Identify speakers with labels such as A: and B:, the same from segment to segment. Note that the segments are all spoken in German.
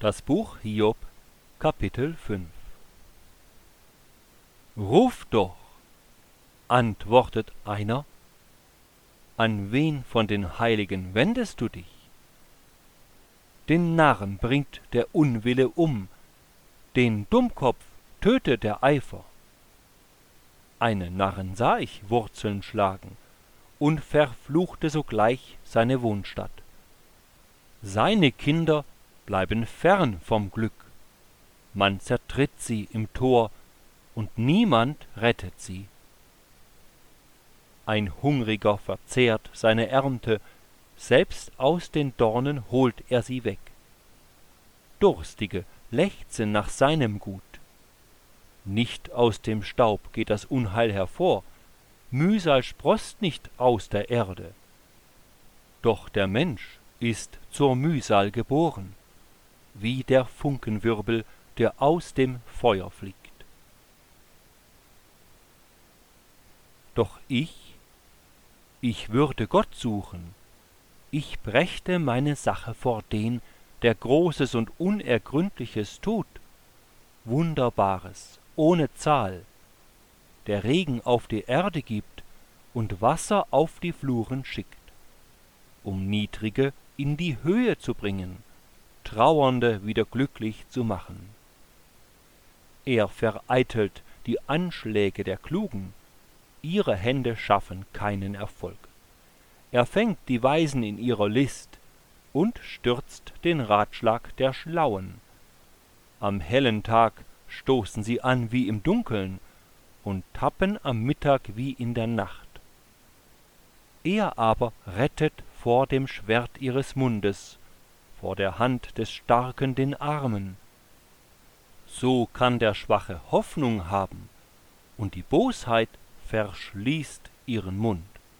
A: Das Buch Hiob, Kapitel 5. Ruf doch, antwortet einer, an wen von den Heiligen wendest du dich? Den Narren bringt der Unwille um, den Dummkopf tötet der Eifer. Einen Narren sah ich Wurzeln schlagen und verfluchte sogleich seine Wohnstatt. Seine Kinder bleiben fern vom Glück, man zertritt sie im Tor und niemand rettet sie. Ein Hungriger verzehrt seine Ernte, selbst aus den Dornen holt er sie weg. Durstige lechzen nach seinem Gut. Nicht aus dem Staub geht das Unheil hervor, Mühsal sproßt nicht aus der Erde. Doch der Mensch ist zur Mühsal geboren, wie der Funkenwirbel, der aus dem Feuer fliegt. Doch ich würde Gott suchen, ich brächte meine Sache vor den, der Großes und Unergründliches tut, Wunderbares, ohne Zahl, der Regen auf die Erde gibt und Wasser auf die Fluren schickt, um Niedrige in die Höhe zu bringen, Trauernde wieder glücklich zu machen. Er vereitelt die Anschläge der Klugen, ihre Hände schaffen keinen Erfolg. Er fängt die Weisen in ihrer List und stürzt den Ratschlag der Schlauen. Am hellen Tag stoßen sie an wie im Dunkeln und tappen am Mittag wie in der Nacht. Er aber rettet vor dem Schwert ihres Mundes, vor der Hand des Starken den Armen. So kann der Schwache Hoffnung haben, und die Bosheit verschließt ihren Mund.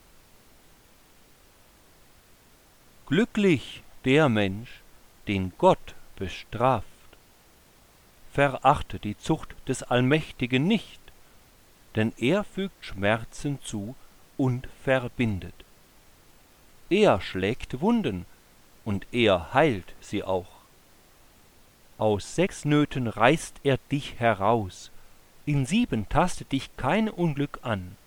A: Glücklich der Mensch, den Gott bestraft. Verachte die Zucht des Allmächtigen nicht, denn er fügt Schmerzen zu und verbindet. Er schlägt Wunden, und er heilt sie auch. Aus 6 Nöten reißt er dich heraus, in 7 tastet dich kein Unglück an.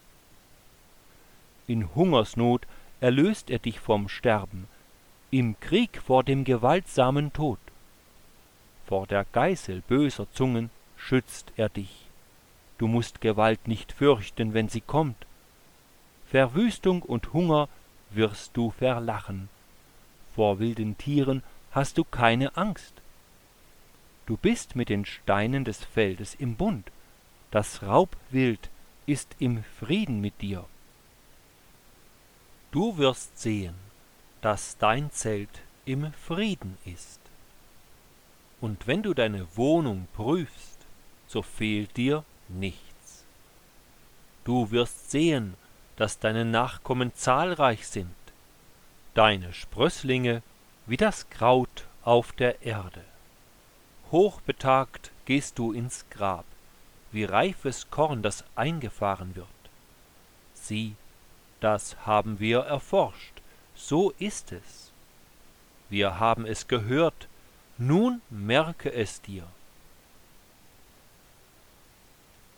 A: In Hungersnot erlöst er dich vom Sterben, im Krieg vor dem gewaltsamen Tod. Vor der Geißel böser Zungen schützt er dich. Du musst Gewalt nicht fürchten, wenn sie kommt. Verwüstung und Hunger wirst du verlachen. Vor wilden Tieren hast du keine Angst. Du bist mit den Steinen des Feldes im Bund. Das Raubwild ist im Frieden mit dir. Du wirst sehen, dass dein Zelt im Frieden ist. Und wenn du deine Wohnung prüfst, so fehlt dir nichts. Du wirst sehen, dass deine Nachkommen zahlreich sind, deine Sprösslinge wie das Kraut auf der Erde. Hochbetagt gehst du ins Grab, wie reifes Korn, das eingefahren wird. Sieh, das haben wir erforscht, so ist es. Wir haben es gehört, nun merke es dir.